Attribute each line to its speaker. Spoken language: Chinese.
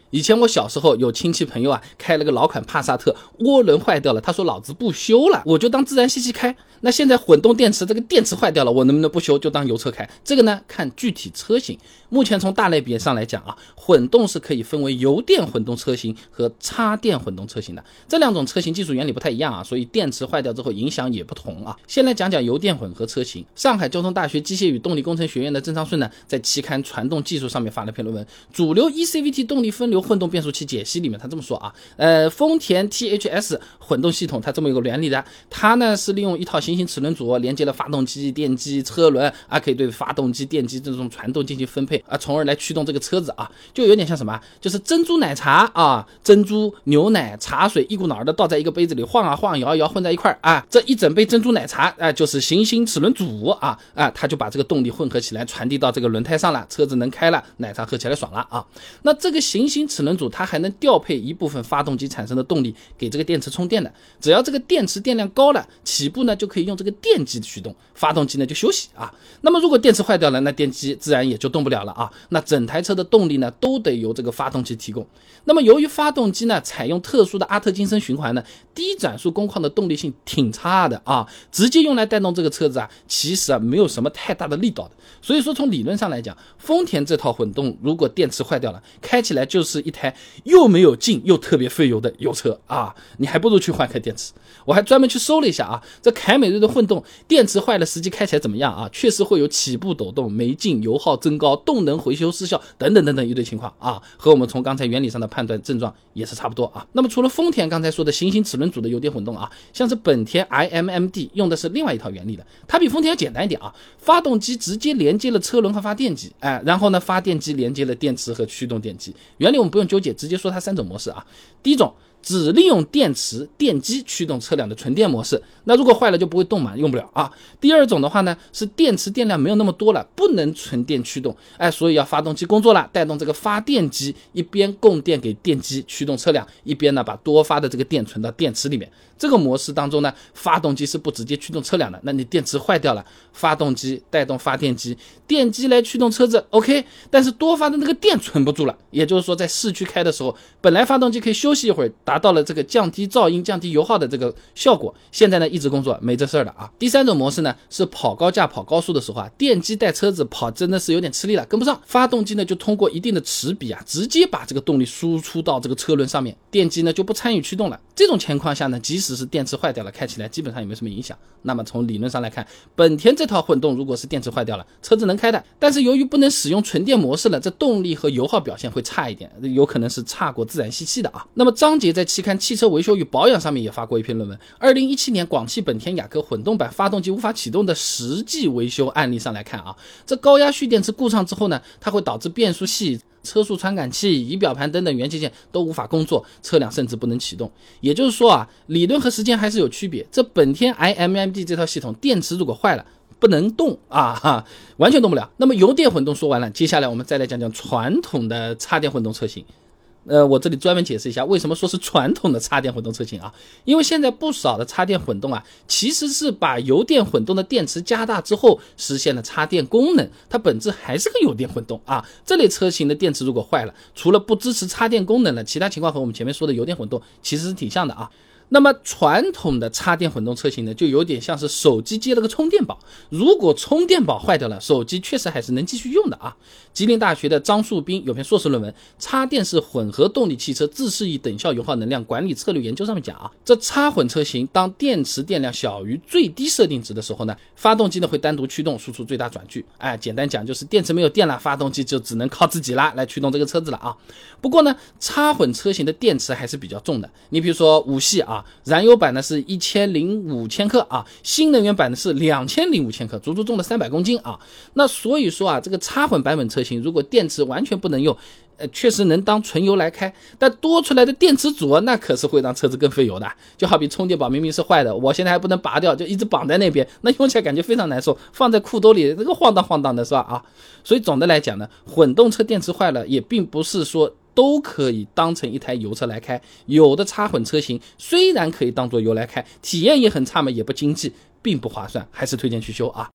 Speaker 1: 以前我小时候有亲戚朋友啊，开了个老款帕萨特，涡轮坏掉了，他说老子不修了，我就当自然吸气开。那现在混动电池这个电池坏掉了，我能不能不修就当油车开？这个呢看具体车型。目前从大类别上来讲啊，混动是可以分为油电混动车型和插电混动车型的。这两种车型技术原理不太一样啊，所以电池坏掉之后影响也不同啊。先来讲讲油电混合车型。上海交通大学机械与动力工程学院的郑昌顺呢，在期刊传动技术上面发了篇论文，主流 ECVT 动力分流混动变速器解析里面他这么说啊，丰田 THS 混动系统它这么一个原理的，它呢是利用一套行星齿轮组连接了发动机、电机、车轮啊，可以对发动机、电机这种传动进行分配啊，从而来驱动这个车子啊，就有点像什么，就是珍珠奶茶啊，珍珠、牛奶、茶水一股脑的倒在一个杯子里晃啊晃、摇一摇混在一块啊，这一整杯珍珠奶茶啊就是行星齿轮组啊，它就把这个动力混合起来传递到这个轮胎上了，车子能开了，奶茶喝起来爽了啊。那这个行星齿轮组它还能调配一部分发动机产生的动力给这个电池充电的，只要这个电池电量高了，起步呢就可以用这个电机驱动，发动机呢就休息啊。那么如果电池坏掉了，那电机自然也就动不了了啊。那整台车的动力呢都得由这个发动机提供。那么由于发动机呢采用特殊的阿特金森循环呢，低转速工况的动力性挺差的啊，直接用来带动这个车子啊，其实啊没有什么太大的力道的。所以说从理论上来讲，丰田这套混动如果电池坏掉了，开起来就是一台又没有劲又特别费油的油车啊，你还不如去换开电池。我还专门去搜了一下啊，这凯美瑞的混动电池坏了实际开起来怎么样啊？确实会有起步抖动、没劲、油耗增高、动能回修失效等等等等一堆情况啊，和我们从刚才原理上的判断症状也是差不多啊。那么除了丰田刚才说的行星齿轮组的油电混动啊，像是本田 iMMD 用的是另外一套原理的，它比丰田要简单一点啊，发动机直接连接了车轮和发电机，然后呢发电机连接了电池和驱动电机。原理我们不用纠结，直接说它三种模式啊。第一种，只利用电池、电机驱动车辆的纯电模式，那如果坏了就不会动嘛，用不了啊。第二种的话呢，是电池电量没有那么多了，不能纯电驱动，所以要发动机工作了，带动这个发电机一边供电给电机驱动车辆，一边呢把多发的这个电存到电池里面。这个模式当中呢，发动机是不直接驱动车辆的，那你电池坏掉了，发动机带动发电机，电机来驱动车子 OK， 但是多发的那个电存不住了，也就是说在市区开的时候，本来发动机可以休息一会儿，达到了这个降低噪音、降低油耗的这个效果，现在呢一直工作没这事儿了啊。第三种模式呢是跑高架、跑高速的时候啊，电机带车子跑真的是有点吃力了，跟不上，发动机呢就通过一定的齿比啊，直接把这个动力输出到这个车轮上面，电机呢就不参与驱动了。这种情况下呢，即使是电池坏掉了，开起来基本上也没什么影响。那么从理论上来看，本田这套混动如果是电池坏掉了，车子能开的，但是由于不能使用纯电模式了，这动力和油耗表现会差一点，有可能是差过自然吸气的啊。那么张杰在期刊《汽车维修与保养》上面也发过一篇论文，2017年广汽本田雅阁混动版发动机无法启动的实际维修案例上来看啊，这高压蓄电池故障之后呢，它会导致变速器、车速传感器、仪表盘等等元器件都无法工作，车辆甚至不能启动。也就是说啊，理论和实践还是有区别。这本田 iMMD 这套系统，电池如果坏了不能动啊，完全动不了。那么油电混动说完了，接下来我们再来讲讲传统的插电混动车型。我这里专门解释一下为什么说是传统的插电混动车型啊，因为现在不少的插电混动啊，其实是把油电混动的电池加大之后实现了插电功能，它本质还是个油电混动啊。这类车型的电池如果坏了，除了不支持插电功能了，其他情况和我们前面说的油电混动其实是挺像的啊。那么传统的插电混动车型呢，就有点像是手机接了个充电宝，如果充电宝坏掉了，手机确实还是能继续用的啊。吉林大学的张树斌有篇硕士论文《插电式混合动力汽车自适应等效油耗能量管理策略研究》上面讲啊，这插混车型当电池电量小于最低设定值的时候呢，发动机呢会单独驱动，输出最大转距。简单讲就是电池没有电了，发动机就只能靠自己啦来驱动这个车子了啊。不过呢，插混车型的电池还是比较重的，你比如说5系啊，燃油版呢是1005千克啊，新能源版呢是2005千克，足足重了300公斤啊。那所以说啊，这个插混版本车型如果电池完全不能用，确实能当纯油来开，但多出来的电池组那可是会让车子更费油的。就好比充电宝明明是坏的，我现在还不能拔掉，就一直绑在那边，那用起来感觉非常难受，放在裤兜里这个晃荡晃荡的是吧啊？所以总的来讲呢，混动车电池坏了也并不是说都可以当成一台油车来开，有的插混车型虽然可以当作油来开，体验也很差嘛，也不经济，并不划算，还是推荐去修啊。